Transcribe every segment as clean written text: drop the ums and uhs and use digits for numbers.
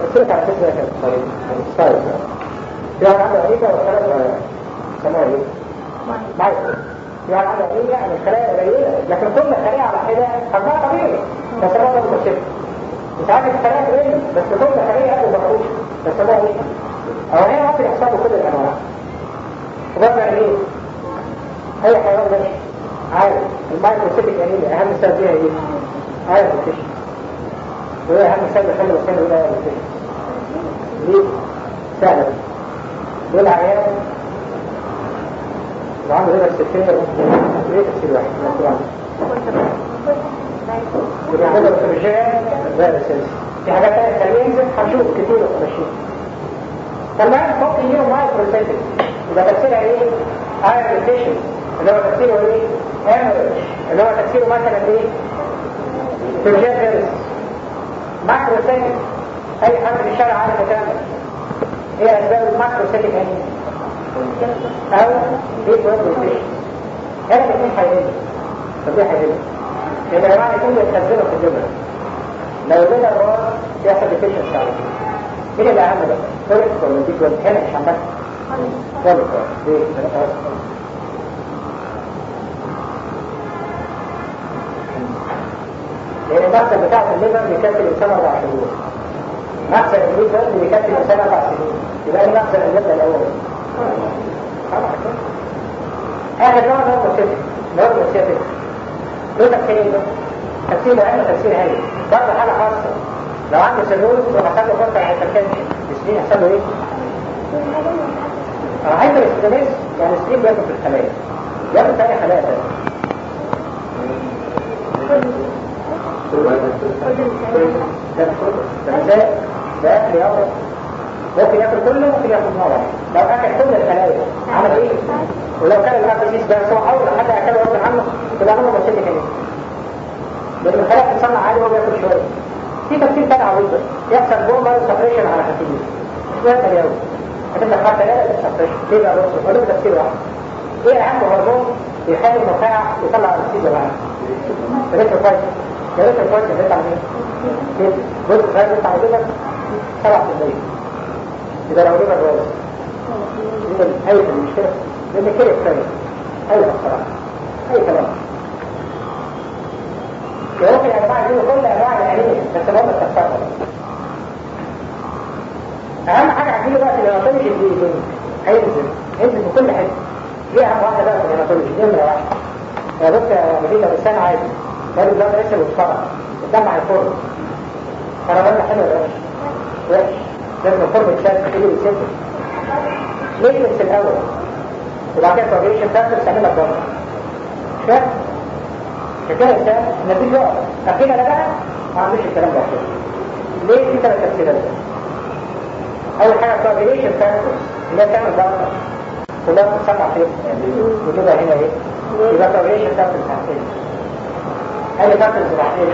بصيت على فكرة كانت طريقة ستايل في واحد عنده أمريكا والخلايا صغيرة سموها ايه؟ مايكرو في واحد عنده أمريكا يعني الخلايا قليلة لكن كل خلية على حدة حجمها طبيعي فسموها ده مشكلة ساعات الخلايا قليلة بس كل خلية قد بخوش فسموها ايه؟ أو هي ممكن يحصل كل الأنواع وبرجع ايه؟ أي حيوان ماشي عارف المايكروسيتك أنيميا أهم سبب فيها ايه؟ عارف الكشف وهي أهم سبب يخلي الإنسان يقول عارف الكشف ليه؟ سهلة دول عيان وعنده هنا السفينة ليه تفسير واحد يبقى كده الفرجان ده الأساسي في حاجات تانية تانية ينزل هنشوف كتير وماشيين فالمعنى ممكن يجيله مايكروسيتك يبقى تفسيرها ايه؟ ايرون ديفيشنسي اللي هو تفسيره ايه؟ هيموريدج اللي هو تفسيره مثلا ايه؟ فرجان فيروس ماكروسيتك اي حد في الشارع عارف يتعمل هي اسباب الماكروسيتك انيميا او دي بروبليشن هذا الاثنين هيقلوا طب ليه هيقلوا؟ لان يا جماعه الاثنين بيتخزنوا في الجبل لو لقينا الراس يحصل ديفيشنسي على طول مين اللي اهم بقى؟ فوركس ولا دي كويس هنا مش عندك فوركس ليه؟ لان المخزن بتاعت الليفر بيكفي الانسان 4 شهور مخزن الليفر بيكفي الانسان 4 سنين يبقى ايه مخزن الليفر الاول؟ اخر نوع نورموسيتك له تفسيرين تفسير مهم وتفسير هاي برضه حاجه خاصه لو عنده سيلوز وحصل له فرصه هايبرتنشن السنين يحصل له ايه؟ هايبر ستريس يعني السنين بياكل في الخلايا بياكل في اي خلايا تانية ده اكل يابا ممكن ياكل كله ممكن ياكل نوع لو اكل كل الخلايا عمل ايه؟ ولو كان الابسيس ده سوى حول لحد اكله وقت عنه تبقى عنه مشكله كده لان الخلايا بتصنع عادي وهو بياكل شويه في تفسير تاني عبيط يحصل بومبر سبريشن على خفيف مش مهم اليوم هتبقى حتى لا سبريشن ليه بقى بص ولا تفسير واحد ايه اهم هرمون بيخلي النخاع يطلع الابسيس ده معاه ريتر كويس يا ريتر كويس بيطلع منين؟ جزء صغير بيطلع من 7% إذا لو ريبا الرئيس يقول أي المشكلة لأن كده الثاني أي الصراحة أي كلام يمكن يا جماعة يقولوا كل أنواع الأنيميا بس هم التفاقة أهم حاجة عندنا بقى في الهيماتولوجي دي هينزل بكل حتة دي أهم واحدة بقى في الهيماتولوجي دي نمرة واحدة يا بص يا مدينة الإنسان عادي قالوا البلاد رسل والصرع الدم هيفرق فرماننا حلو ولا وحش لازم الفرق الشاب تجيب السنة ليكنس الأول وبعد كده الكوابريشن فاكتور تعملها بره مش فاهم؟ كده الإنسان النتيجة يقف أخينا لا بقى ما عندوش الكلام ده ليه في 3 تفسيرات أول حاجة الكوابريشن فاكتور اللي هي تعمل بره كلها بتسمع فيه وتبقى هنا ايه؟ يبقى الكوابريشن فاكتور تحتين أي فاكتور تحتين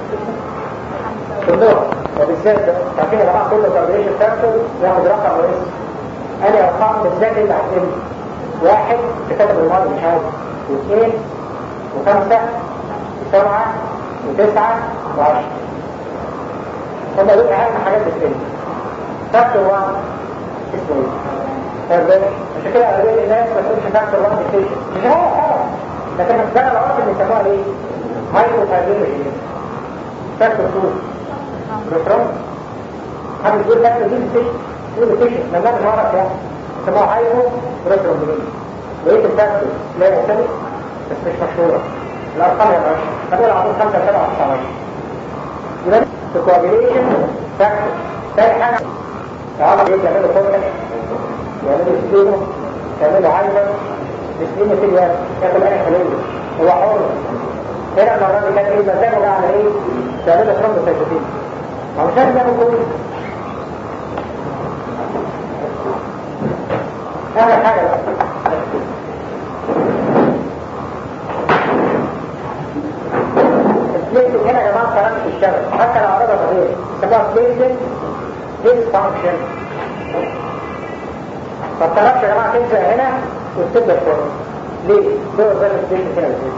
كلهم وبالذات عارفين يا جماعه كل كوابريشن فاكتور ياخد رقم رئيسي انا ارقام بالذات اللي هتقل 1 كتاب الماضي مش عارف و2 و5 و7 و9 و10 هم دول اهم حاجات بتقل فاكتور 1 اسمه ايه؟ عشان كده اغلبيه الناس ما تقولش فاكتور 1 ديفيشن مش هو طبعا لكن ده العرض اللي بيسموها ايه؟ هايبوثايرويدزم فاكتور 2 رفرم حد يقول لك دي الفيشن لما نعرف يعني اسمها هايبو رفرم بلين بقيت الفاكتور لا يختلف بس مش مشهورة الأرقام يا باشا هنقول عدود 5 7 9 يبقى الكوابيليشن فاكتور تاني حاجة تعالى يعملوا فوكس يعملوا سبينو يعملوا هايبر السبينو في اليد ياكل أي خلية هو حر هنا المرة دي كان ايه مزاجه بقى على ايه تعملوا ثرومبوسايتوبين ما مش لازم يعمل كله اخر حاجه بقى البليتنج هنا يا جماعه كلام في الشغل حتى لو عرضها طبيعي يسموها بليتنج ديسفانكشن ما بتعرفش يا جماعه تنزل هنا وتبدا الفرن ليه؟ دور غير البليتنج هنا بتنزل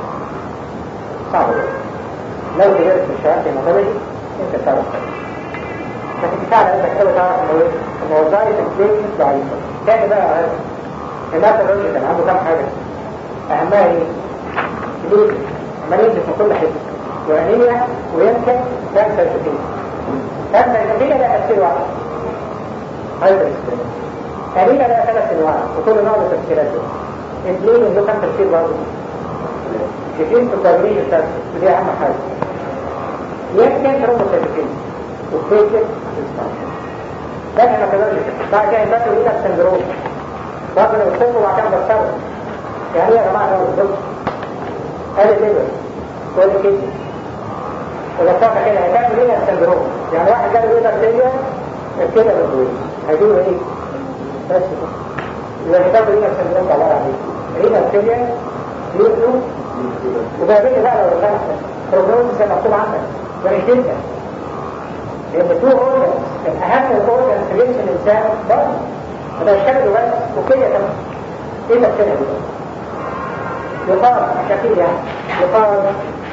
صعب لو تجربت في الشهر في المطبعي انت تعرف هتتفاعل قلبك قوي تعرف انه ايه؟ انه وظائف البليت ضعيفة. تاني بقى هناك الراجل كان عنده كام حاجة اهمها ايه؟ بليت عمال ينزل في كل حتة وانيميا ويمكن كانسر سكين. كانسر سكين ده تفسير واحد هايبر سكين. انيميا لها 3 انواع وكل نوع له تفسيراته. البليت له كام تفسير برضه؟ كتير في التدريج التفسير ودي اهم حاجة. يمكن ترومبوسيتوكين وفيكت ده احنا كده بعد كده يبقى لنا السندروم برضه لو استنوا وبعد كده بتصرف يعني ايه يا جماعه ده بالظبط قال ليبر ولا كده ولا صافي كده هيعمل ايه السندروم يعني واحد جاله ليبر سيريا كده بالظبط هيجيله ايه بس يبقى هيعمل ايه السندروم ده عباره عن ايه ليبر سيريا ليبر وجايبين بقى لو كان بروجنوز زي ما مكتوب عندك ومش جدا لان تو اورجنز الاهم الاورجنز في جسم الانسان برضه هذا الشكل بس وكده كمان ايه تفسيرها دي؟ يقال شكيل يعني يقال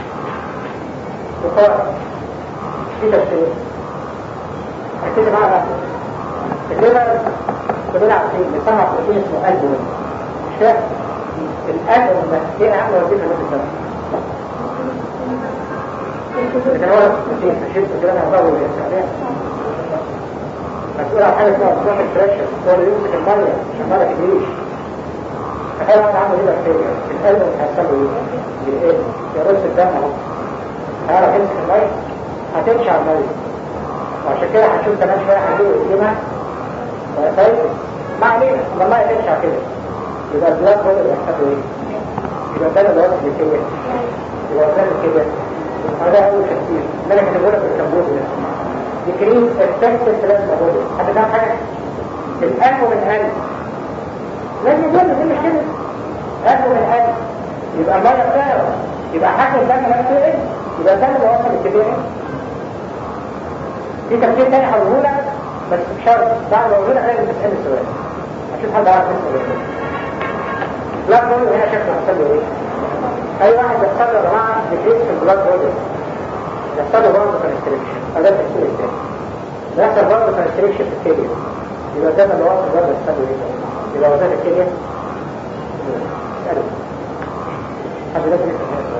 في تفسير اكتب معاها الليبر كلنا عارفين بيصنع بروتين اسمه البومين مش فاهم الالبومين ده ايه اهم وظيفه في الجسم؟ لكن هو كتير فشلت كده انا هضاوي الاسعادات مسؤول عن حاجة اسمها اصلاح الفراشة هو اللي يمسك المية عشان ما تجريش تخيل واحد عنده ايه بكتيريا القلب مش هيحصل له ايه؟ يرص الدم اهو هيعرف يمسك المية هتمشي على المية وعشان كده هنشوف كمان شوية هتجيله قدامها طيب ما علينا لما المية تمشي على كده يبقى البلاد هو اللي هيحصل له ايه؟ يبقى الدم اللي واصل لكده يبقى وصل كده هذا أول تفسير ده أنا كتبه لك بالكمبوز ده يكريم التكتل بلازما بودي حتى كام حاجة الألف من ألف لازم يقول دي مش كده ألف من ألف يبقى المية بتاعه يبقى حجم الدم نفسه إيه يبقى الدم اللي وصل الكبير في تفسير تاني هقوله لك بس بشرط بعد ما أقوله لك لازم تسأل السؤال عشان حد عارف يسأل لا تقول هنا شكله حصل له إيه اي واحد يحصل له يا جماعه ديكريس في البلاد فوليوم يحصل له برضه كونستريكشن هذا التفسير الثاني يحصل برضه كونستريكشن في الكليه يبقى الدم اللي واصل برضه يحصل له ايه يبقى وزن الكليه اساله حد لازم يسال هذا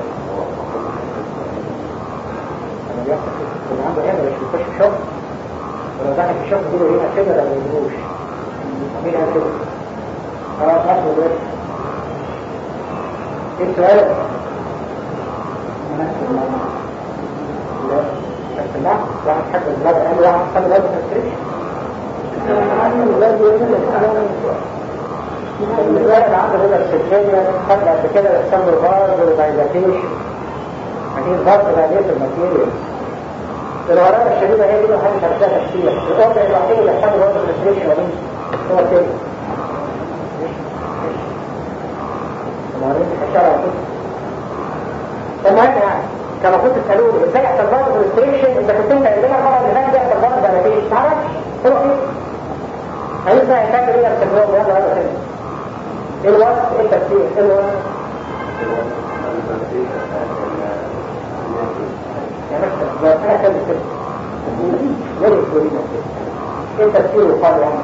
لما بيحصل كده عنده هنا مش بيخش في شغل ولو دخل في شغل يجيله هنا كده لو ما يجيبوش مين قال كده؟ خلاص نفسه دلوقتي ايه السؤال؟ لا واحد حد البلاد قال واحد خلي بالك ما تشتريش الولد عنده هنا السكينة قبل قبل كده يحصل له غاز ودايلاتيشن مكين غاز ودايلاتيشن الماتيريال الغرارة الشديدة هي دي ما حدش عرفها تفسير الأوضة الوحيدة اللي يحصل له غاز ودايلاتيشن هو التاني المهم يعني كما كنت تسألوني ازاي يحصل برضه بالستيشن اذا كنت انت قايل لنا المره اللي فاتت يحصل برضه ده مفيش تعرفش تروح ايه؟ هيبقى يحتاج الى التجربه يلا يلا كده ايه الوصف؟ ايه التفسير؟ ايه الوصف؟ يا مستر انا كلمه كده ليه تقولي كده؟ ايه التفسير يقال يعني؟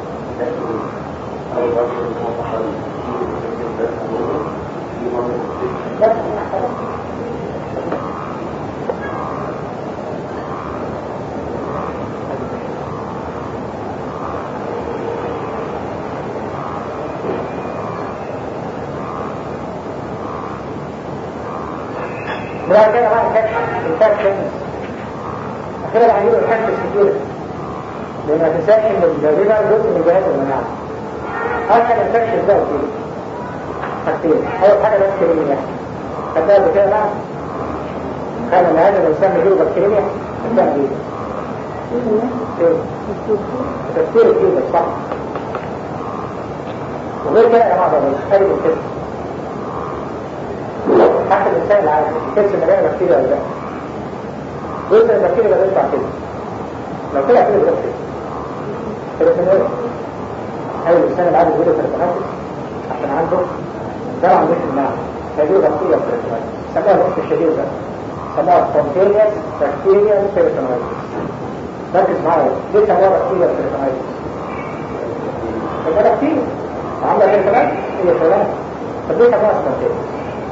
وبعد كده بقى الكاتشن اخيرا اللي هنجيبه الكاتشن كتير لان ما تنساش ان الريبر جزء من جهاز المناعه هكذا الكاتشن ده وكده حاجتين اول حاجه بس كريميا خدها بكده بقى كان ان هذا الانسان يجيله بكتيريا انتهى بيه تفسير كده صح وغير كده يا جماعه بقى خارج الكتب حتى الانسان العادي الكتب مليانه بكتيريا ولا لا جزء من البكتيريا ده بيطلع كده لو طلع كده بيطلع كده كده اول الانسان العادي بيقول تليفوناتس عشان عنده ده عندوش المعنى فيجيله بكتيريا وتليفوناتس سموها الوقت الشديد ده سموها spontaneous bacterial peritonitis ركز معايا ليه سموها بكتيريا بتريتونايتس؟ فده كتير عامله بتريتونايتس هي فلان. طب ليه سموها سبونتينيوس؟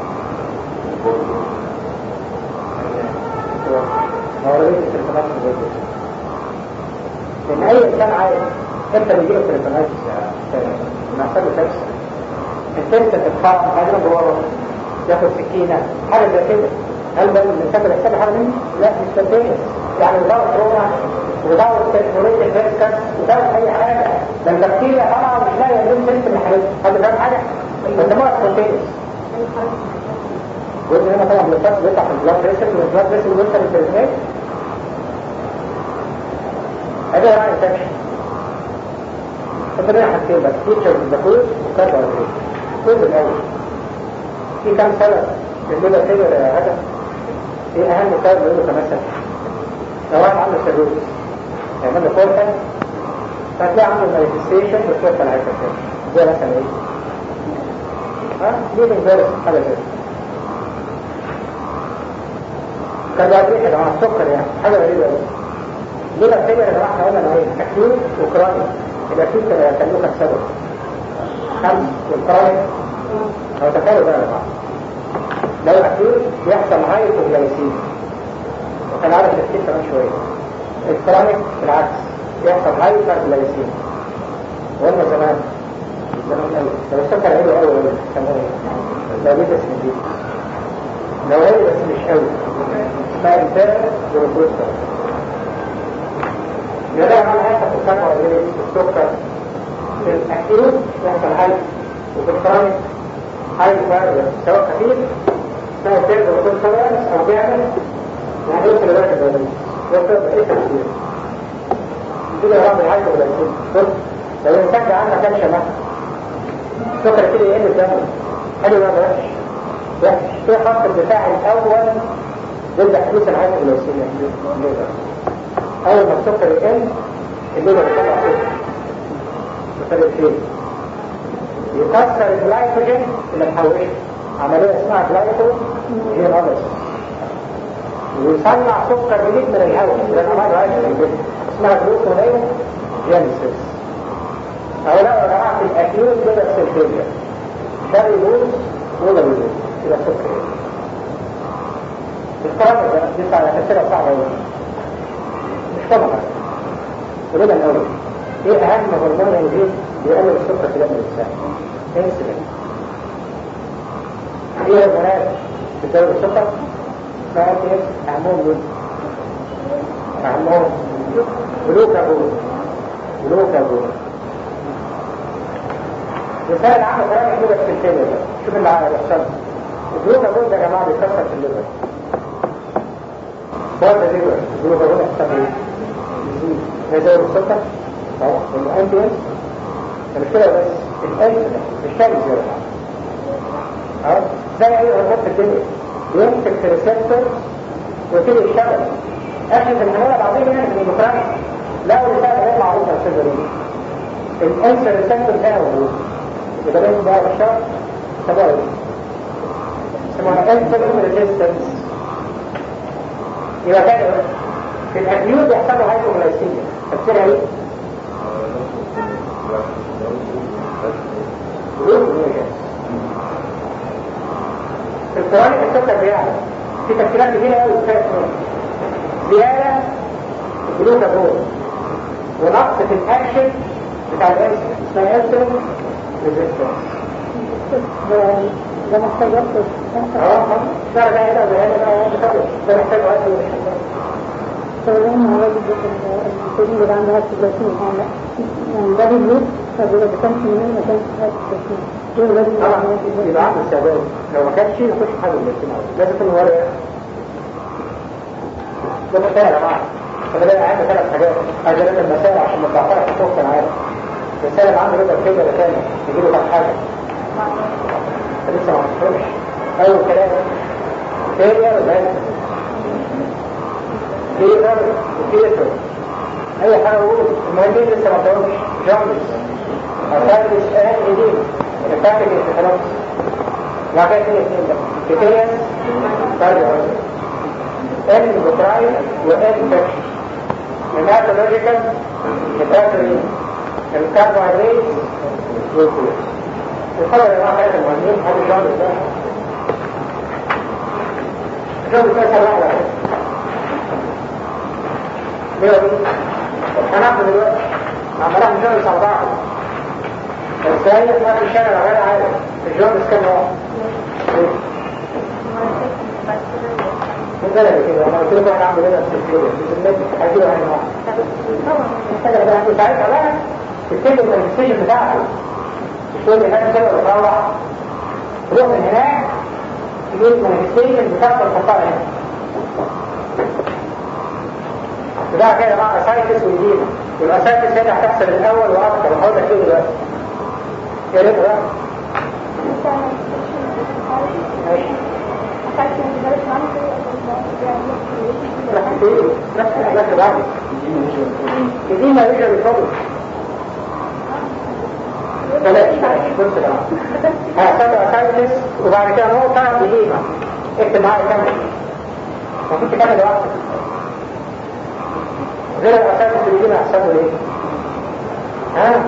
هو ليه بتريتونايتس بجد؟ لان اي انسان عايز امتى بيجيله بتريتونايتس لما يحصل له كبسه الكبسه تتخرج بعدين جوه ياخد سكينه حاجه زي كده. هل ده الانسان بيحصل له حاجه منه؟ لا مش سبونتينيوس. يعني وضعوا تروما وضعوا تكنولوجيا الفيسكس وضعوا اي حاجه. ده البكتيريا طبعا مش لاقيه يمين سيستم الحاليه. هذا فاهم حاجه؟ بيسموها سبونتينيوس. جزء هنا طبعا بالفرق بيطلع في البلاد بريشر والبلاد بريشر بيوصل للتريتونايتس. هذا يعني انفكشن. فبدأنا حاجتين بس فيتشر الزكوز وكاربوهيدرات. الجزء الاول في كام سبب الليبر فيلر يا هدف؟ ايه اهم سبب اللي كمثل؟ لو واحد عنده سيروزس يعمل له كورتال فتلاقي عنده مانيفستيشن بالكورتال هايبرتنشن زي مثلا ايه؟ ليفنج فيروس حاجه زي كاربوهيدرات يا جماعه السكر يعني حاجه غريبه قوي. ليبر فيلر يا جماعه احنا قلنا نوعين اكيوت وكرونيك. الاكيوت كان له كام سبب؟ 5 والكرونيك هو تخيلوا بقى يا جماعه لو اكيوت بيحصل هايبوغلايسيميا وكان عارف التفكير كمان شويه. الكرونيك بالعكس بيحصل هايبرغلايسيميا. وقلنا زمان قوي لو السكر عالي قوي يسموه ايه؟ دايابيتس ميليتس. لو عالي بس مش قوي اسمها انتاج جلوكوز. يبقى ده معنى هيحصل في السكر ولا السكر في الاكيوت بيحصل هايبر وفي الكرونيك هايبر سواء خفيف اسمها انتاج جلوكوز او بيعمل يعني يوصل لدرجة الدايابيتس. يوصل ايه تفسير؟ كده يعمل هايبوغلايسيميا. بص لو الانسان عنده كالسيوم السكر كده يقل الدم حلو ولا وحش؟ وحش. في خط الدفاع الاول ضد حدوث الهايبوغلايسيميا الليبر. اول ما السكر يقل الليبر يطلع سكر يطلع فين؟ يكسر الجلايكوجين اللي محوشه عمليه اسمها جلايكوجينوليسيس ويصنع سكر جديد من الهواء لان ما رايح في الجسم اسمها جلوكونيوجينيسيس. هؤلاء يا جماعه في الاكيوت كده السلفيه ده بيبوظ ولا بيبوظ كده سكر. الكرامه ده دي تفسيرها صعبه قوي مش طبعا. وليه الاول ايه اهم هرمون يزيد بيقلل السكر في دم الانسان؟ انسولين. ايه هرمونات بتزود السكر؟ فاكر اهمهم مين؟ اهمهم جلوكاجون. مثال العام كلام كده في الكلى ده شوف اللي هيحصل. الجلوكاجون ده يا جماعه بيكسر في الليفر. بعد الليفر الجلوكاجون يحصل ايه؟ يزيد السكر اه والانتيز مش كده بس الانسولين مش شايف زي اه زي اي هرمون في الدنيا يمسك في ريسبتور ويبتدي يشتغل. احنا في الحمولة بعضين يعني في الديمقراطية لا ورسالة غير معروفة السيزرين الانسر ريسبتور ده موجود يبقى لازم بقى الشرط سبايل اسمها انسولين ريزيستنس. يبقى كده في الاكيوت يحصل له هايبوغلايسيميا تفسيرها ايه؟ في الكرونيك السكر بيعلى في تفسيرات كتيرة قوي زيادة جلوكاجون ونقص في الاكشن بتاع الانسولين اسمها انسولين ريزيستنس. ده محتاج وقت. ده هنا وده هنا ده محتاج وقت فلما هو الكتابين اللي عنده هات الجلسين يعني ده بيجيب فبيبقى بكامش منين ما كانش هات الجلسين يبقى عنده استعداد لو ما كانش يخش حاجة الجلسين لازم يكون ورقة. ده مسائل يا جماعة فبدأ عنده 3 حاجات أجلال المسائل عشان ما تعطيها في الصوت أنا عارف. الرسالة اللي عنده رضا كده ده ثاني يجيله كام حاجة لسه ما حصلش. أول كلام فيلير وبالانس فيلير وفيتر أي حاجة أقول المهندين لسه ما طلعوش جامبس أفادش آن إيدين الفاتح خلاص وعكا كده كتيريس كارديو ان بطرايل وان فاكشن الهيماتولوجيكال هيباتورين الكربوهيدرات والفول. الخبر يا جماعه ثلاثه مهمين. هذا الجواب ده الجواب ده سهل واحد ليه دي؟ هناخد دلوقتي عمال اعمل جواب على بعض بس هي ما في الشارع غير عادي. الجواب كام واحد؟ كده انا قلت لكم انا اعمل ايه في الفيديو بالنسبه هجيبه هنا واحد محتاجه بقى انت ساعتها بقى تكتب الستيشن بتاعك تقول لي كده وتروح تروح من هناك تجيب الستيشن بتاعك وتحطها هنا ده كده مع اسايتس ويدينا. والاسايتس هنا هتحصل الاول واكتر وهقول لك ايه دلوقتي. يا ريت بقى نفس الحاجات اللي بعد دي ما يجري بالفضل بلاش بص يا جماعه هحسبها اسايتس وبعد كده نقطه يدينا. اكتب معايا كامل المفروض تكمل لوحدك غير الاسايتس اللي يدينا هحسبه ليه؟ ها؟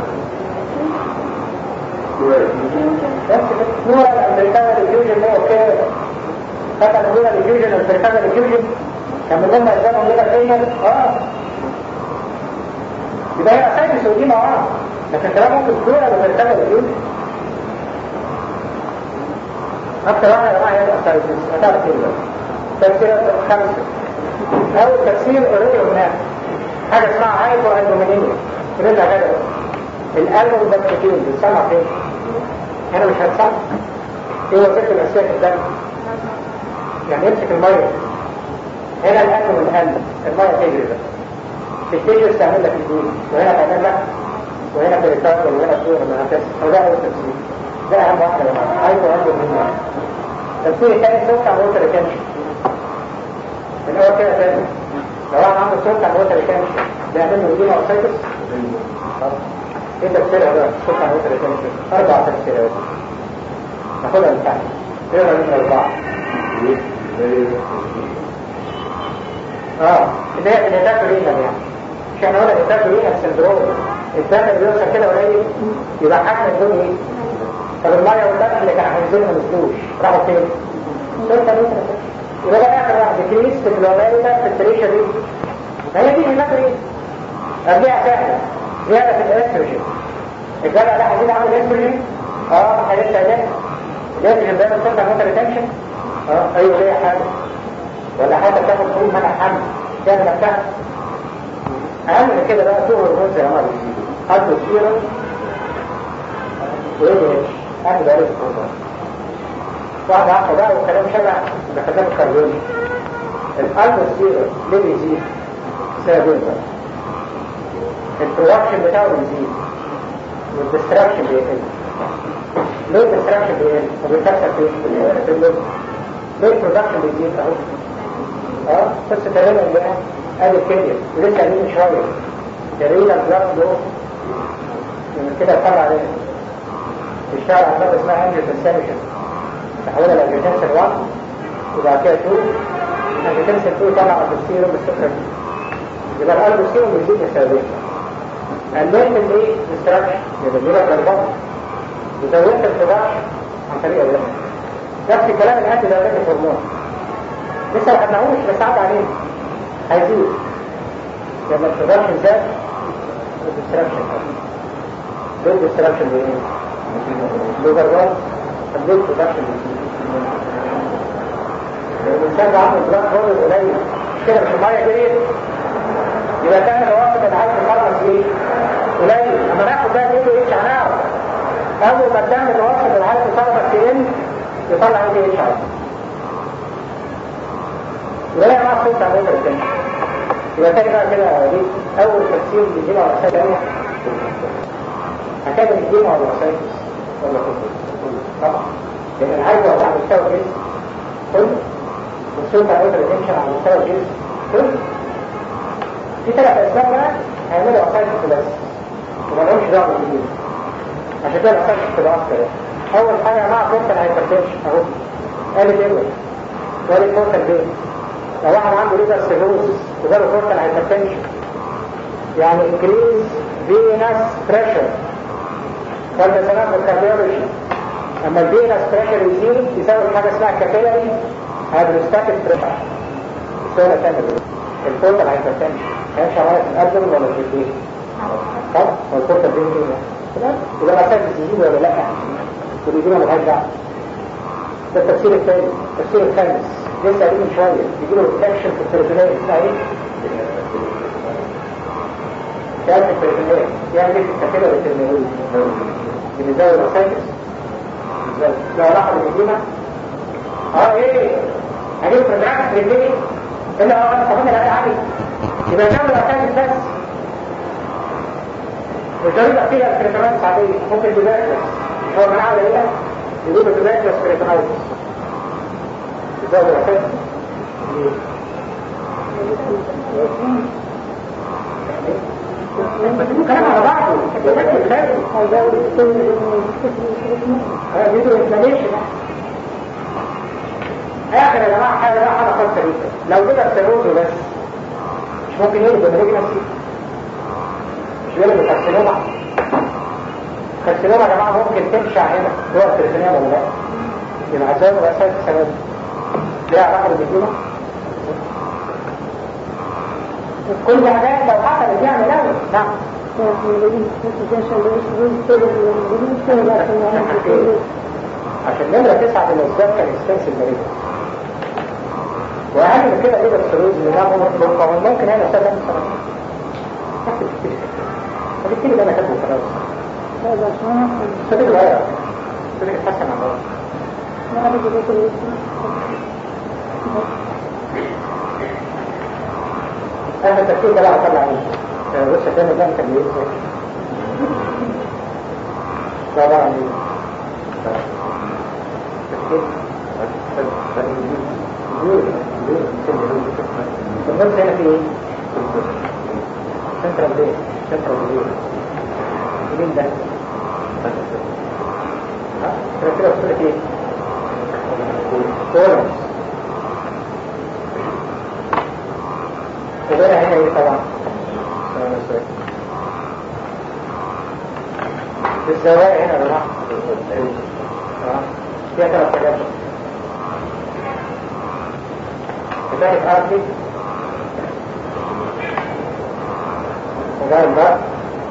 نور الامريكان الفيوجن هو كده فاكر نور الفيوجن الامريكان الفيوجن كان من ضمن اجزائهم ليها فين يبقى هي اسايتس ودي مع بعض لكن كلام ممكن نور الامريكان الفيوجن اكتر واحده يا جماعه هي الاسايتس. هتعرف ايه تفسيرات خمسه. اول تفسير اوريدي هناك حاجه اسمها هايبو البومينيميا كلنا كده القلب والبكتيريا بتسمع فين؟ هنا مش هتسمع. ايه وظيفه الاشياء في الدم؟ يعني يمسك الميه هنا القلب والقلب الميه تجري بقى تجري تعمل لك الدين وهنا تعمل لك وهنا في الكارد وهنا في المنافس. وده اول تفسير ده اهم واحده يا جماعه. عايزه عنده منها التفسير الثاني صوت عن ووتر ريتنشن. الاول كده تاني لو واحد عنده صوت عن ووتر ريتنشن بيعمل له دي اوسايتس. ايه تفسيرها بقى؟ صوت عن ووتر ريتنشن 4 تفسيرات ناخدها من تحت. ايه من 4 اللي هي الهيباتورينال يعني مش احنا قلنا الهيباتورينال سندروم الدم اللي بيوصل كده قليل يبقى حجم الدم ايه؟ طب الميه والدم اللي كانوا حاجزين ما نزلوش راحوا فين؟ يبقى ده اخر واحد ديكريس في الولاده في التريشه دي. ما هي دي الهيباتورينال قبلها سهله زياده في الاستروجين. الجدع ده عايزين اعمل استروجين حاجات ثانيه الاستروجين ده بيصنع موتر ريتنشن ايوه ليه حاجه ولا حاجه تاخد طول منع حمل تعمل نفسها. اهم من كده بقى تو هرمونز يا جماعه الدوستيرون وايه اهل بقى الهرمون واحده عارفه بقى وكلام شبه بكلام الكربوني. الالدوستيرون ليه بيزيد؟ سببين بقى البرودكشن بتاعه بيزيد والديستراكشن بيقل. ليه الديستراكشن بيقل؟ وبيكسر في اللوب. ليه البرودكشن بيزيد اهو بس تقريبا بقى ادي الكيمياء ولسه قايلين شويه تقريبا بلاد دو من كده طلع عليه الشارع عن ماده اسمها انجيوتنسيشن تحولها لانجيوتنسين 1 وبعد كده 2 انجيوتنسين 2 طلع الدوستيرون بالسكر. يبقى الالدوستيرون بيزيد لسببين. قللت الايه؟ ديستراكشن يبقى بيجيبك للبطن وزودت البرودكشن عن طريق الوقت. نفس الكلام الانتي دايركتيف هرمون لسه ما خدناهوش بس عدى عليه هيزيد لما البرودكشن زاد والديستراكشن زاد. الديستراكشن بايه؟ بجرات خليت البرودكشن بيزيد. الانسان ده عنده بلاك هول قليل كده مش الميه جريت يبقى كان الوقت اللي عايز يخلص ايه؟ قليل. اما ناخد ده ايه اتش هنعرف اول ما الدم يتوصل للعالم يخلص يقل يطلع ايه اتش عالي. يبقى هي مع صوت عمود الكلام. يبقى تاني بقى كده دي اول تفسير بيجيبها على الاساس ثانيه هكذا بيجيبها على الاساس ولا كله؟ طبعا لان العايز على مستوى الجسم كله والصوت عمود الكلام على مستوى الجسم كله. في 3 اسباب بقى هيعملوا اساس بس وما لهمش دعوه بالجسم عشان كده الاساس بتبقى اكتر. اول حاجه مع فرصه الهايبرتنشن اهو قالت ايه؟ قالت فرصه البيت. لو واحد عنده ليفر سيروز وجاله فرصه الهايبرتنشن يعني increase venous pressure. وده سلام بالكارديولوجي. اما الفينس بريشر يزيد يساوي حاجه اسمها كابيلاري هيدروستاتيك بريشر. السؤال الثاني البورتال هايبرتنشن كان شغاله في الابدن ولا في البيت؟ طب هو البورتال بين ايه؟ يبقى مسافه تزيد ولا لا؟ واليدين ملهاش دعوه. ده التفسير الثاني. التفسير الخامس لسه قايل من شويه بيجيله ريفلكشن في التربينات اسمها ايه؟ كانت التربينات يعني ايه في الكابيلاري التربينات؟ بنزود الاسايتس لو راحوا بالمدينة ايه هجيب فرجعات في رجلي الا انا صفحة الأقل عالي يبقى نعمل الاسايتس بس والجريدة فيها الكريتونايتس عادية ممكن تباكلس هو منعه لإيه؟ يجيب تباكلس كريتونايتس يزود الاسايتس كلام على بعضه يدو انفلاميشن اخر يا جماعه حاجه خاصه بيك لو جبت سيروزو بس مش ممكن يقلب بمريج نفسي مش يقلب بكارسينوما الكارسينوما يا جماعه ممكن تمشي هنا جوه الكارسينوما ولا لا يبقى عشان الاساس السبب ليه علاقه بالدينه كل حاجات لو حصلت يعني لا نعم عشان نمرة 9 في الأسباب كان إكستنس المريض وأهم من كده إيه السلوز اللي نعمل ممكن هنا أستاذ أمس سنة فبالتالي ده أنا كاتبه خلاص صديق الغير صديق الحسن عن الله أنا التفكير ده بقى أطلع عليه بص تاني ده أنت اللي يقصر طبعا النص هنا في ايه؟ سنترال بيه مين ده؟ كده بصورة ايه؟ كولمز وغيرها هنا ايه طبعا؟ في الزوايا هنا بالراحة فيها 3 حاجات بتعرف عارفي وقال بقى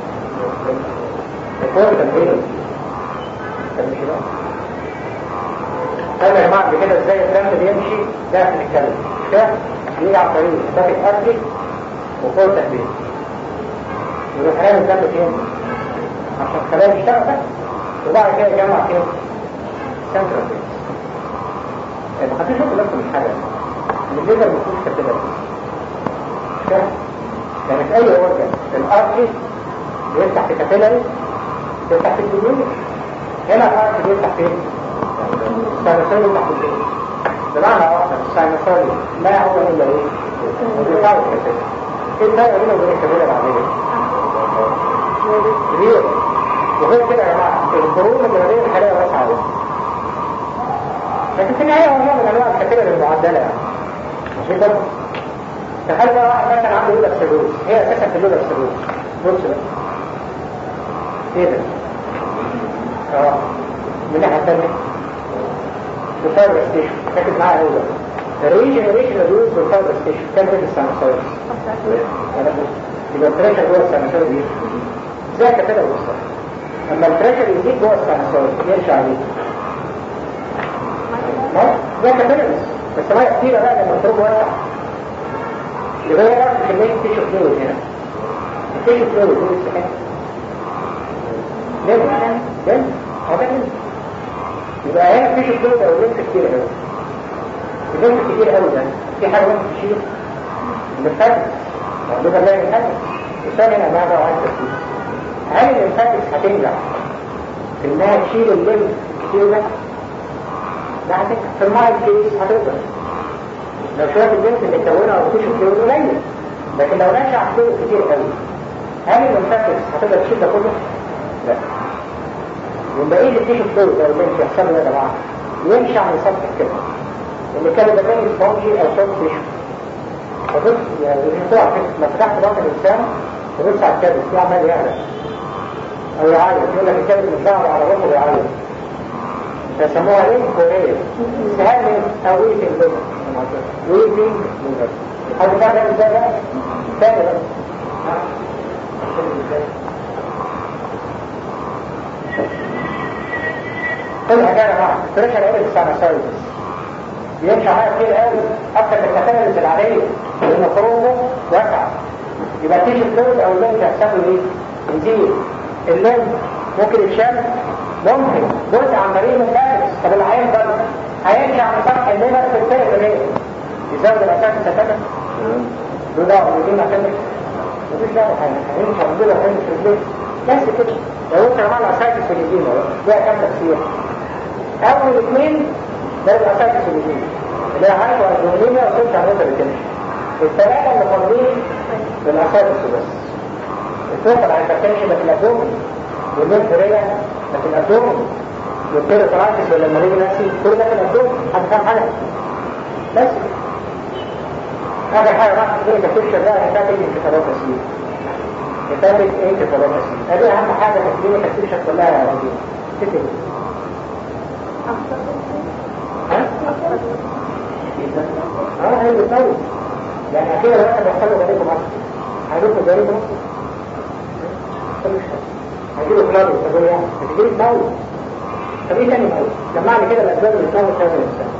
يقول تنبيه تنبيه بقى قال يا جماعة بكده ازاي الدم بيمشي داخل الكلب ده يجي على طريق داخل أرضي وفوق تنبيه يروح رامي الدم فين عشان خلايا يشتغل بس وبعد كده يجمع فين سنترال بيس ما خدتش شوف لكم من حاجة اللي بيقدر بيكون كده يعني في اي اورجن الارتري بيفتح في كابيلاري بيفتح في الدنيا هنا الارتري بيفتح فين الساينوسويد بيفتح في الدنيا بمعنى اخر الساينوسويد ما هو الا ايه بيفتح في الكابيلاري ايه الفرق بينه وبين الكابيلاري العادية كبير وغير كده يا جماعه القرون اللي بين الخلايا واسعه قوي لكن في النهايه هو نوع من انواع الكابيلاري المعدله يعني مش كده تخيل بقى واحد مثلا عنده لولا سيروز هي اساسا في اللولا سيروز بص بقى ايه ده من الناحيه الثانيه الفايبر ستيشن ركز معايا قوي بقى الريجنريشن ريوز بالفايبر ستيشن كام في السامسويد يبقى البريشر جوه السامسويد دي زي كده بالظبط اما البريشر يزيد جوه السامسويد يمشي عليه زي كده بس ما كتيره بقى لما تروح واسع يبقى هي رأس كمية تيشو فلويد هنا التيشو فلويد هو السحاب ليه؟ يبقى هنا تيشو فلويد او لينك كتير قوي اللينك كتير قوي ده في حاجة وانت تشيل الانفاتكس موجودة زي الانفاتكس الثاني انا بعد وعايز تشيل هل الانفاتكس هتنجح في انها تشيل اللينك كتير ده؟ لا هتنجح في المايل كيس هتقدر لو شوية الجنس اللي تكونها او تشوف فلويد قليل لكن لو نشع فلويد كتير قوي هل الانفاتكس هتقدر تشيل ده كله؟ لا يبقى ايه اللي تشوف فلويد او الجنس يحصل له يا جماعه يمشي عن سطح كده اللي كان ده تاني سبونجي او صوت تشوف فبص يعني الانسان لو فتحت بطن الانسان يبص على الكبد في عمال يعرف او يعيط، يقول لك الكبد مش ظهر على روحه ويعيط، فسموها ايه؟ كورية سهل او ويتنج ليفر. ويتنج ليفر حد فاهم ازاي بقى؟ تاني بقى كل حكاية معها فريشة العيلة السانسايتس بيمشي عليها كتير قوي اكتر من التخلص العادية لان خروجه واسع، يبقى تيجي الفلوس او اللون يحسبه ايه؟ يزيد اللون ممكن يتشال، ممكن جزء عن طريق المنفعل. طب اللي هيفضل هيمشي على سطح الليفر في الفرق ليه؟ يزود الاساس السكنة لا ودينا كده مفيش دعوة هيمشي على الليفر هيمشي في البيت بس كده. لو انت عمال اساس في الجيم ده كام تفسير؟ اول اثنين ده الاساس في الجيم اللي هي عارفه الجمهورية وكنت عملتها بتمشي. الثلاثة اللي فاضلين بالاساس بس الفوق هيتكلمش ده في الابدومن والمنفرية ده في الابدومن والبيريترايتس ولا المريض نفسي كل ده في الابدومن. حد فاهم حاجة؟ بس آخر حاجة راح تقول كتبشة ده هتابت انكفالوباسي. هتابت انكفالوباسي هذه أهم حاجة تكلمة كتبشة كلها هذه كتب هي بتطول يعني أخيرا الواحد بيحصله جريبه مصر هيجيبه جريبه مصر هيجيبه كلابه تقول يعني هتجيبه تطول. طب ايه تاني تطول؟ جمعني كده الأسباب اللي تطول هذا الإنسان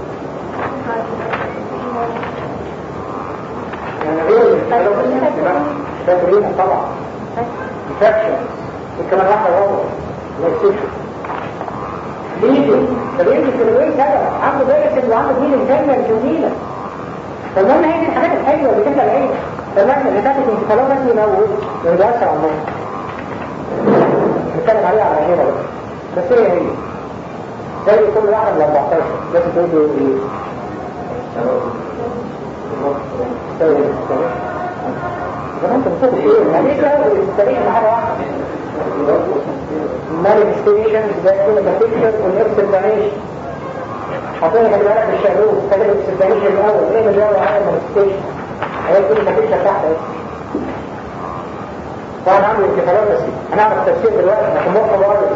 يعني غير الكلابه طبعا infection كمان واحدة غلط لاكسيشن ليجن. طب يمكن في الوين سبب عنده دايركت وعنده هيلين كامل جميلة. فالمهم هي دي الحاجات الحلوة اللي تبقى العين تمام اللي فاتت انتقالات بس يموت ويبقى على النص نتكلم عليها على هنا بس هي زي كل واحد ل 14 لازم تقول له ايه زمان تنصبه ايه؟ يعني ايه ده التاريخ حاجة واحدة manifestations ده كل ما تكتر والاكسبلانيشن حطينا خلي بالك الشعلوب كده الاكسبلانيشن الاول ايه اللي هو عامل manifestation هي كل ما تكتر تحت طبعا عامل انكفالوباسي هنعمل التفسير دلوقتي لكن نقطة بارز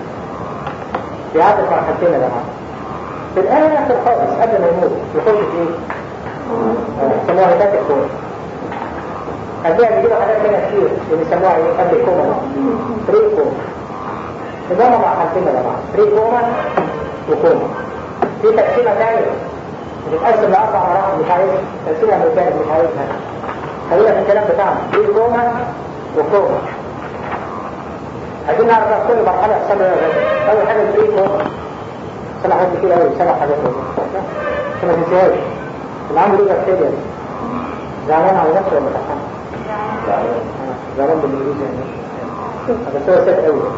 بيعدل مرحلتين يا جماعة. في الآخر خالص قبل ما يموت يخش في ايه؟ سموها هيتات الكون قبلها بيجيبوا حاجات تانية كتير اللي بيسموها ايه؟ قبل الكوما بري كوما نظامها مع حالتين يا جماعة بري كوما وكوما. في تقسيمة تانية بتتقسم لأربع مراحل مش عايزها تقسيمة أمريكانية مش عايزها خلينا في الكلام بتاعنا بري كوما وكوما. عايزين نعرف كل مرحلة يحصل لها غير أول حاجة بري كوما سبع حاجات كتير أوي 7 حاجات عشان ما تنسيهاش اللي عنده ليه بكتيريا زعلان على نفسه ولا تحمل؟ زعلان بالإنجليزي يعني بس هو سات قوي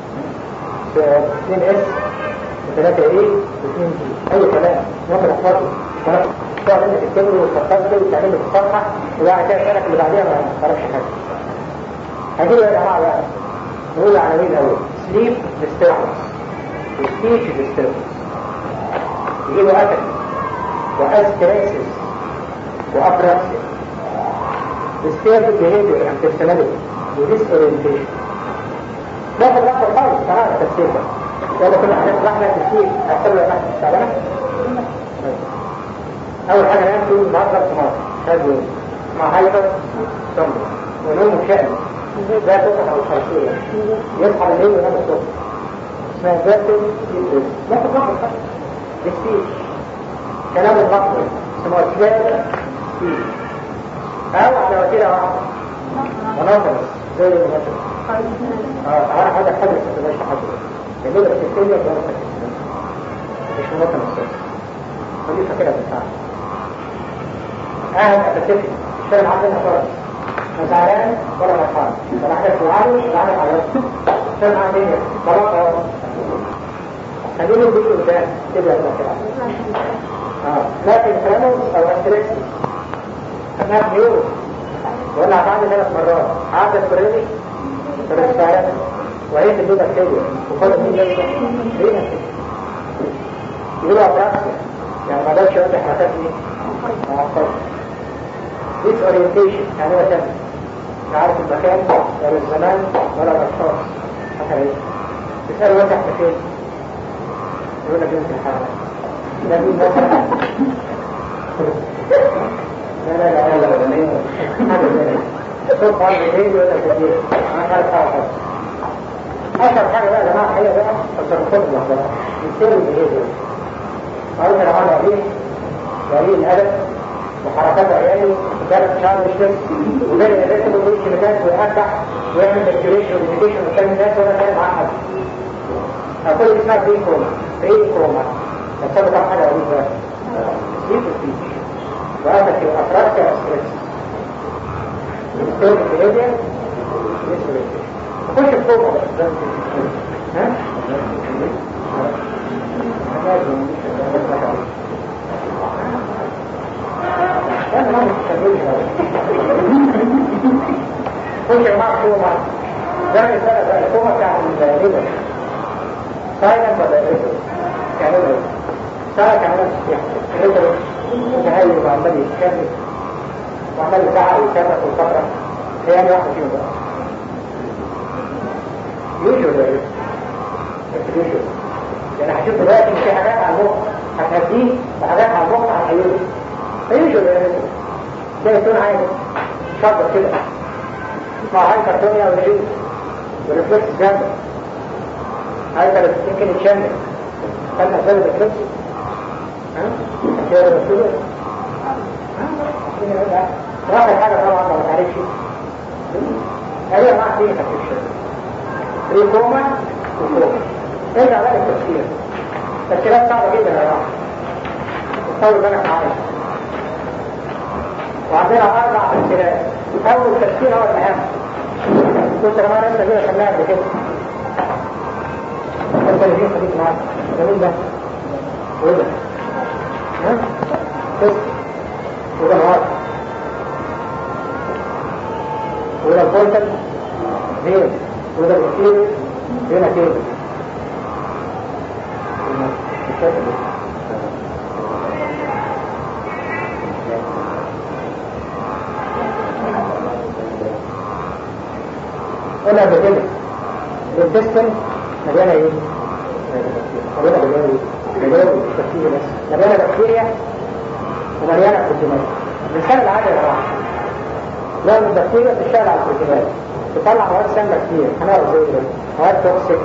2 اس و3 ايه و2 جي اي كلام ممكن احفظه تقعد انت تكتبه وتفكر كده وتعمل له في الصفحه وبعد كده السنه اللي بعديها ما تعرفش حاجه. هجيب يا جماعه بقى نقول عناوين الاول سليب ديستربنس وسبيتش ديستربنس يجيبوا اكل واستريسس وابراكسيا disturbed behavior and personality وديسorientation. ناخد لحظة خالص تعالى تفسير بقى يلا كل حاجات لحظة تفسير أحسن له لحظة تعالى. أول حاجة نعمل معضلة سمار هذا مع هايبر سمر ونوم شأن لا تفتح أو الخلصية يصحى الليل وينام الصبح اسمها ذاتي ناخد لحظة خالص بالسبيش كلام الغفل اسمها سلالة سبيش أو على وسيلة واحدة ونظر زي المغفل هذا حدث مش حدث اللغة السيستمية مش منظم الصوت ودي فكرة بالفعل أتفق مش فاهم عندنا خالص لا زعلان ولا مرحان ولا حاجة سعالي ولا حاجة على مش فاهم عندنا بلاطة خليني نبيل قدام كده يا لكن كلامه أو أستريكسي خدناها في يورو وقلنا بعد 3 مرات عادة فريدي فرسالة وهي تدود الكيدية وفضل مين يجب ليه نفسك يقولوا أبراكسيا يعني ما دارش يوضح حركات ايه؟ معقصة disorientation يعني هو تم لا عارف المكان ولا الزمان ولا الاشخاص. حتى ايه تسأله وانت احنا فين يقول لك انت الحالة ده مين مثلا لا لا لا لا لا لا حاجة زي صوت عرض ايه يقول لك ايه انا عارف حاجة اشهر حاجة بقى يا جماعة الحقيقة بقى التصرفات اللحظة يصير ايه دول قالوا يا جماعة ايه قليل الادب وحركات عيالي وكانت شعر الشمس وبين الرسم ويمشي مكان ويقدح ويعمل ديكوريشن وديكوريشن ويتكلم الناس ولا كان مع حد. كل اسمها بري كروما بري كروما هتصل كم حاجه قريب بقى سليب سبيتش وهذا في افراد كاستريس ستوري بيهيفير نخش في كروما بقى ها؟ أنا ما مستقبلها كل جماعة كوما ده مثال بقى الكوما بتاع الليلة سايلنت ولا ريتو كانوا ايه سايلنت كانوا ريتو متهيئ وعمال يتكلم وعمال يزعق ويكرر في الفترة هي أنا واحدة فيهم بقى يوجد ولا ريتو يوجد يعني هشوف دلوقتي في حاجات على المخ هتهديه وحاجات على المخ هتحيله فيوجد ده يكون عادي شرط كده مع هايبرتونيا والجين والرفلكس جامد هايبر يمكن يتشمل كان أسباب الرفلكس كده الرسولة واحد حاجة طبعا ما تعرفش هي مع فيه خفيف ريكوما وكوما ارجع بقى التفكير التفكيرات صعبة جدا يا جماعة تصور بالك معايا وعندنا 4 تفسيرات اول تفسير هو الاهم كنت لما انت كده خليها قبل كده انت اللي فيه خليك معاك جميل ده وده ها كده وده نهار وده البورتال هنا وده الكتير هنا كده قلنا بكده الانتستين مليانة ايه؟ مليانة بكتيريا بس مليانة بكتيريا ومليانة بروتينات الإنسان العادي يا جماعة لو البكتيريا بتشتغل على البروتينات تطلع مواد سامة كتير هنعرف زي ده مواد توكسيك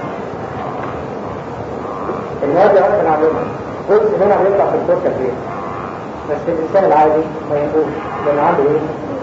المواد اللي احنا بنعملها جزء منها بيطلع في الدكتور كتير بس الإنسان العادي ما ينفوش لأن عنده ايه؟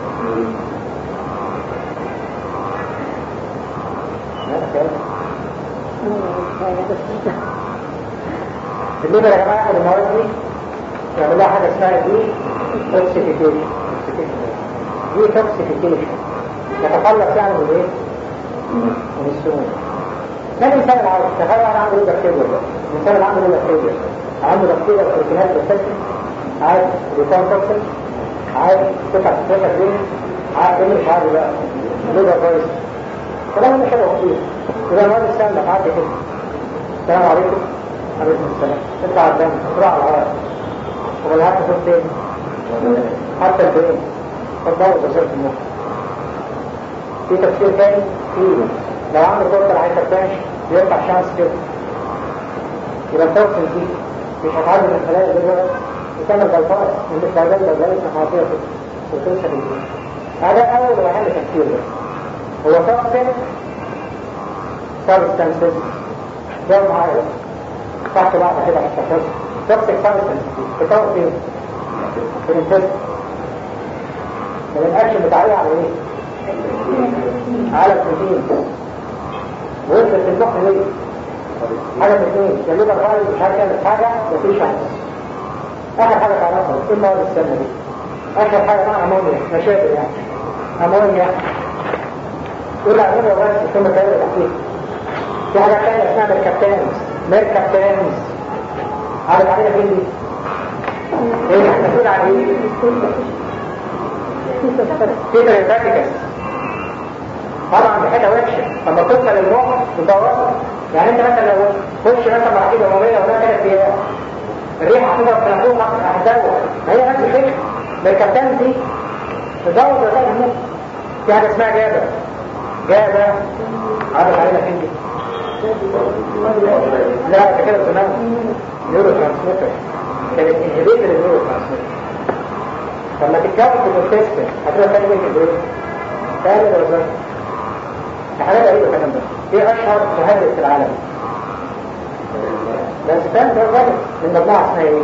بالنسبة يا جماعة ياخد المواد دي يعمل لها حاجة اسمها دي توكسيفيكيشن دي توكسيفيكيشن يتخلص يعني من ايه؟ من السموم ده الإنسان العادي تخيل واحد عنده بكتيريا الإنسان اللي عنده بكتيريا عنده بكتيريا بروتينات بتسلسل عادي بيكون توكسين عادي تقع في الثلاثة دي عادي مش عادي بقى ليبر كويس كلام مش حلو خطير إذا المواد السامة عادي كده السلام عليكم عليكم السلام تطلع الدم تطلع على العرق وملهاش صوت تاني حتى البين تضوء بصير في المخ في تفسير تاني فيه لو عندك دكتور هايبرتنشن بيرفع شانس كده يبقى التوكسين دي مش هتعدي من الخلايا دلوقتي وتعمل غلطات من الاستعداد لو جالس محاطية كده وتنسى بالجين هذا أول وأهم تفسير ده هو توكسين سبستانسز ده معايا تحت بعض كده هتفكر توكسيك سبستانسز بتطور فين؟ في الانتست من الأكشن بتاعيه على ايه؟ على البروتين وصلت المخ ليه؟ حاجة الاثنين يا ليبر فايل مش عارف يعمل حاجة وفي شانس آخر حاجة تعرفها ايه المواد السامة دي؟ آخر حاجة مع أمونيا مشابه يعني أمونيا يقول لك أمونيا بس ثم تقول الأخير في حاجة تانية اسمها ميركابتانز عارف علينا فين دي؟ ايه احنا نقول على ايه؟ كده الفاتيكس طبعا دي حاجة وحشة لما توصل للمخ تدور يعني انت مثلا لو خش مثلا مرحلة أمومية ولا 3 أيام الريحة هتفضل في الأخوة هتدور ما هي نفس الفكرة ميركابتانز دي تدور وتلاقي المخ في حاجة اسمها جابة عرض علينا فين دي؟ لا ده كده زمان نيورو ترانسميتر كانت انهبيتر النيورو ترانسميتر. لما تتكون في الانتستين هتبقى تاني من البريد تاني الوزن حاجات غريبة الكلام ده. ايه اشهر مهدئ في العالم؟ الانسان ده غلط من مجموعة اسمها ايه؟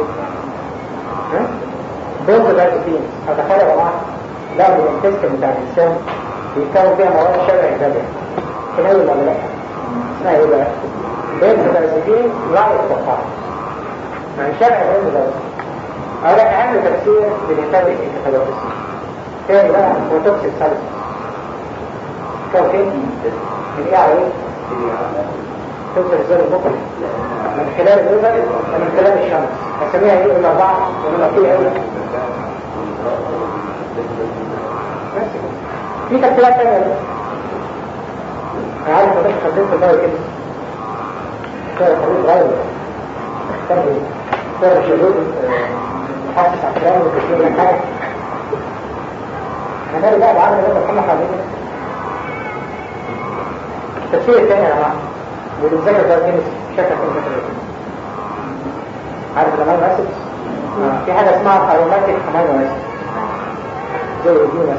بنزودازيبين. هتخيل يا جماعة لو الانتستين بتاع الانسان بيتكون فيها مواد شبه الجبل تناول ولا لا؟ اسمها ايه بقى؟ بنزودازيبين لا يستطاع يعني شبه البنزودازيبين. أولا أهم تفسير للإنتاج الكتالوجيسي تاني بقى هو توكسيك سالس كوكين من إيه على إيه؟ توصل إزاي البطل من خلال الليفر ومن خلال الشمس هسميها إيه الأربعة ومن فيها إيه؟ في تفسيرات تانية بقى أنا عارف ما تبقى خدين في الدواء كده كده خليط غير تاني كده شدود حاسس على الكلام وكثير من حاجة هنالي بقى العالم اللي بتحمح عليه التفسير الثاني يا جماعة والمذاكرة ده كنس شكل كنس عارف الأمينو أسيد؟ في حاجة اسمها أروماتيك أمينو أسيد زي الدين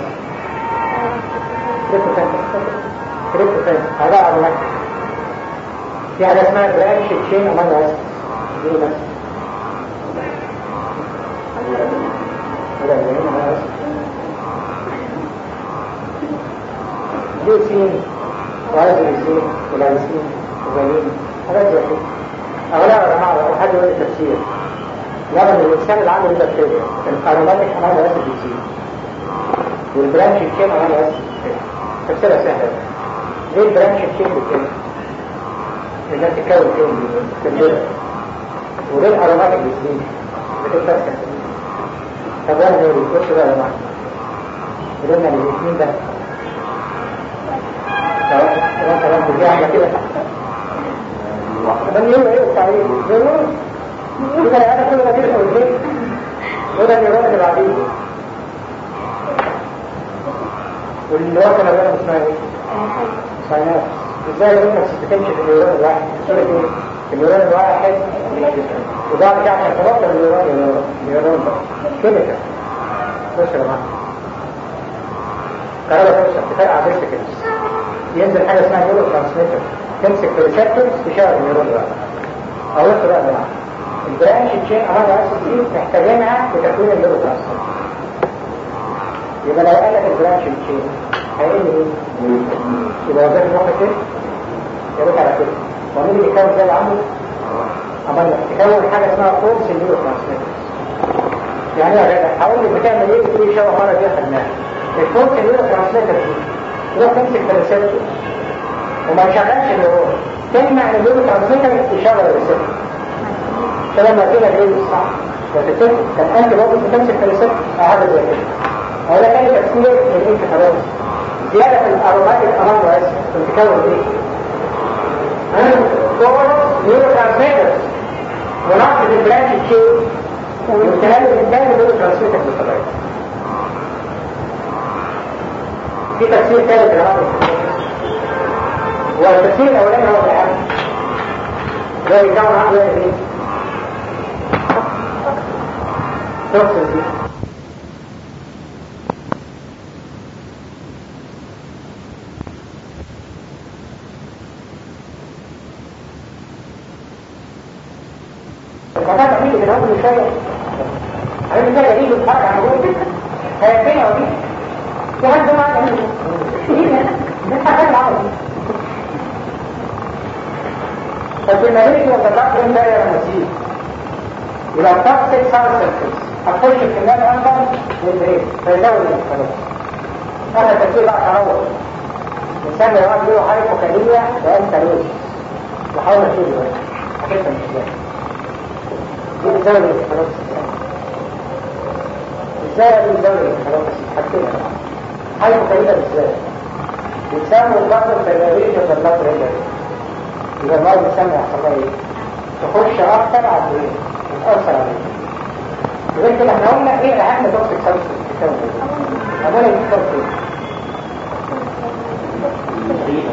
كريبتوفان هذا أروماتيك. في حاجة اسمها برانش تشين أمينو أسيد دي بس ليوسين وازوليسين ولايسين وغالين حاجات زي كده. أغلبها يا جماعة لو حد يقول التفسير يرى إن الإنسان اللي عنده بكتيريا الأروماتيك أمينو أسيد بيزيد والبرانش تشين أمينو أسيد تفسيرها سهلة. ليه البرانش تشين بكده؟ لأنها بتتكون في الليل وليه الأروماتيك بيزيد بتتفسر. طب وانا ليه بيخش بقى يا جماعه قلنا الاثنين ده لو انت لو بتجي على كده ده اليوم ايه التعريف كده انا كل ما كده قلت وده النيرون اللي بعديه واللي هو كان بقى اسمها ايه ساينات. ازاي لو انت بتمشي في النيرون الواحد صوره ايه النيرون الواحد وده بتاع عشان تبطل النيرون كده بص يا جماعه كهرباء توصل تفرقع على كده ينزل حاجه اسمها نيورو ترانسميتر تمسك في ريسبتورز تشغل النيرون بقى. اقول بقى يا جماعه البرانش تشين امينو اسيد دي محتاجينها لتكوين النيورو ترانسميتر. يبقى لو قال لك البرانش تشين هيقل ايه؟ يبقى وظيفه المخ كده يرجع على كده ومين اللي يكون زي اللي عنده؟ امينو تكون حاجه اسمها فورس النيورو ترانسميتر. يعني يا جدع هقول لك بتعمل ايه بتقول شبه مره دي خدناها الفورس النيورو ترانسميتر دي تروح تمسك في الريسبتور وما يشغلش النيرون تمنع النيورو ترانسميتر يشغل الريسبتور فلما كده ايه صح وتتفق كان انت برضه بتمسك في الريسبتور او حاجه زي كده. هو ده كان تفسير للانكفالات زياده في الاروماتيك امينو اسيد بتتكون ايه؟ فورس نيورو ترانسميتر ونقص البرانش تشين والكلام الإنسان اللي ترانسميتك بالطبيعي. في تفسير ثالث لهذا والتفسير الأولاني هو العام زي يكون عنده ايه؟ توكسين دي الفتاة تعمل من أول شوية عايز كده يجي يتفرج على موضوع هي فين يا ودي؟ في حد معاه ده ده حاجة العربي ففي المدينة والتطاق من ده يا مسيح إذا الطاق 6 سيركلز هتخش في كميات أكبر للبريد فيزود الانفلات. هذا التفسير بقى تنور الإنسان اللي يقعد له هايبوكاليميا وأنتالوز وحاول أشيل دلوقتي هكذا مش ازاي دي بتزود الانفلات ازاي بتزود الانفلات حاجتين هايبوكاليميا ازاي بيسموا البطل التجارية والبطل الرجل يبقى المرض بيسمى يحصل لها ايه؟ تخش اكتر على البريد وتأثر عليه. غير كده احنا قلنا ايه اهم توكسيك سبستنس في الكون ده؟ هذول يتكون فيه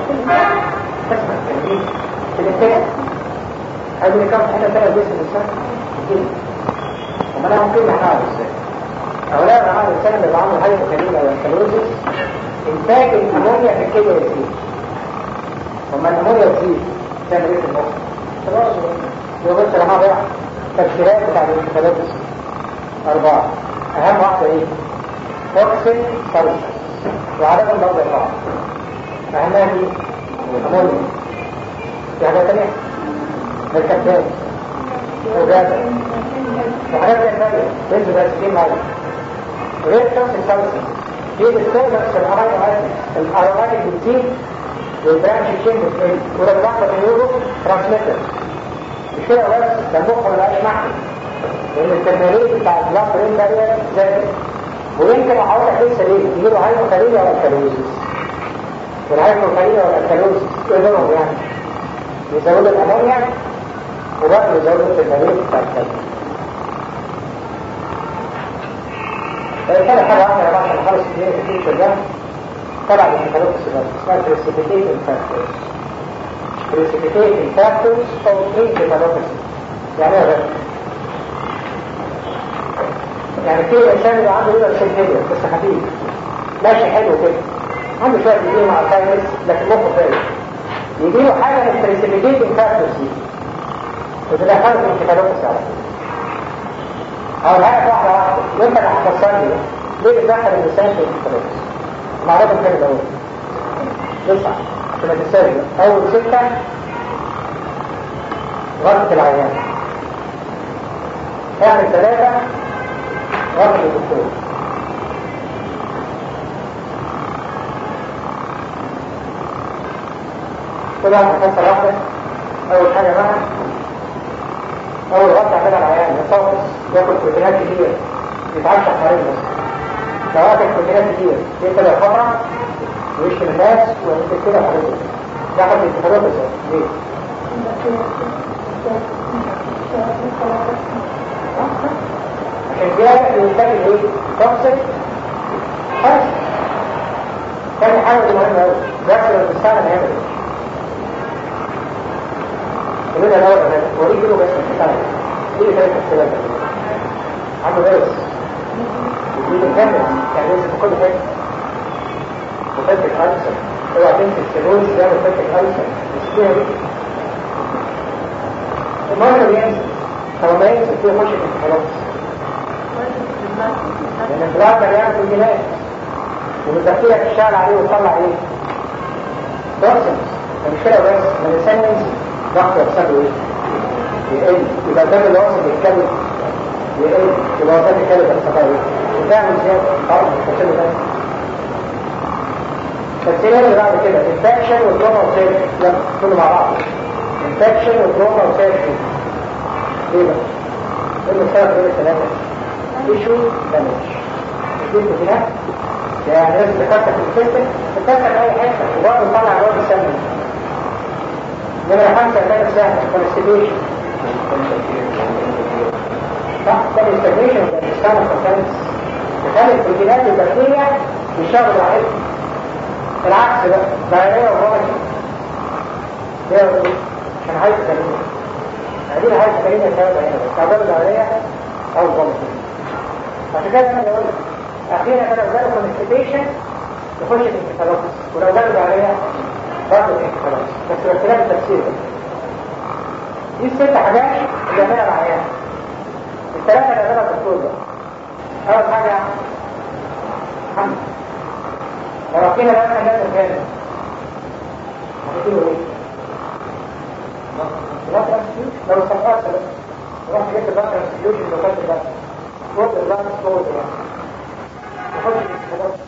تسمع التنمية في الانتاج هذه اللي كانت حتى ترى جسم الإنسان كده وما لها ممكن نحاول ازاي أولا نحاول الإنسان اللي بعمل حاجة مكانية أو الكالوزيس إنتاج الأمونيا في الكلية يزيد وما الأمونيا تزيد تعمل إيه في المخ؟ خلاص يبقى بس لما بقى تفسيرات بتاع الانتخابات 4 أهم واحدة إيه؟ توكسين سلسل وعدد الضوء الإطلاع أهمها دي أمونيا في حاجة تانية الكبدات وجادة وحاجات تانية بنزل بأسكين معي وغير توكسين سلسل دي بتستخدم الأروماتيك بتزيد والبرانش تشين بتقل وده بتحصل في النيورو ترانسميتر مش كده بس ده المخ ما بقاش محمي لأن الترميلية بتاع البلاك برين بارير زادت ويمكن أحاول أحس ليه يجيله هايبوكاليميا ولا الكالوزيس والهايبوكاليميا ولا الكالوزيس يقدرهم يعني يزودوا الأمونيا وبقى يزودوا الترميلية بتاع الكالوزيس فإذا حاجة واحدة يا بعض الحالة السنية في الفيتشر ده طبعا الانتخابات السبب اسمها precipitating factors precipitating factors of encephalopathy يعني ايه غير يعني في انسان يبقى عنده ليبر سيلفيديا بس خفيف ماشي حلو كده عنده شويه يجيله مع الفايروس لكن مخه فايق يجيله حاجه من precipitating factors دي وتدخله في الانتخابات على طول او الحاجه واحده واحده وانت اللي هتفسرني ليه بتدخل الانسان في الانتخابات معرضة كده دول 9 عشان ما تنساش اول 6 غرفة العيان اخر 3 غرفة الدكتور كده هنفسر واحدة اول حاجة بقى اول غرفة كده العيان يصوص ياكل بروتينات كتير يتعشى حريم بس لو اكل بروتينات كتير يقتل الخطرة ويشتم الناس ويمكن كده حريم ياخد الانتخابات ازاي؟ ليه؟ عشان كده ينتج ايه؟ توكسيك حاجة تاني حاجة دي مهمة اوي بيحصل الانسان اللي يعمل ايه؟ كلنا الاول انا وريه كيلو بس مش بتاعي ايه اللي كانت السبب عنده فيروس يجيله كامل يعني لازم في كل حاجه وفتك ألسر اوعى تنسى السيروز يعمل فتك ألسر مش فيها دي المرة بينزل هو ما ينزل فيه خشة انتخابات لأن البلاك ده بيعمل كل ومزكية تشتغل عليه وتطلع ايه؟ توكسنز مش كده بس ما الإنسان ينزل ضغط يحصله ايه؟ يقل يبقى الدم اللي واصل يتكلم يقل يبقى وصلت يتكلم بالصفايا وتعمل زيادة خلاص مش هتشيله ده فالسيرة اللي بعد كده انفكشن وتروما وسيرش لا كله مع بعض انفكشن وتروما وسيرش ليه بقى؟ ايه السبب غير الثلاثة؟ ايشو دامج مش دي البروتينات؟ يعني لازم تكتك في السيستم تكتك اي حته وبرضه طلع جوه السمنه نمرة 5 كانت سهلة constipation صح؟ constipation بالإسلام الخمسانس تخلي البروتينات البكتيريا يشتغل راحتها العكس بقى دايرية وفومتي ليه يا ولد؟ عشان عايز تكلمه هذه اللي عايز تكلمه السبب هنا بس تعتبر دايرية أو فومتي عشان كده أنا بقول أخيرا كده لو جاله constipation يخش في الانكفالوبس ولو جاله دايرية برضه الانكفالوبس بس باختلاف التفسير دي الست حاجات اللي يعملها العيان الثلاثة اللي يعملها الدكتور بقى أول حاجة حمد لو رحينا بقى كان لازم كامل هتقولوا ايه؟ لو استفادت بس رحت جبت بقى السيوشن لو كانت بقى وقت البقى الصوت يعني يخش في الكتاب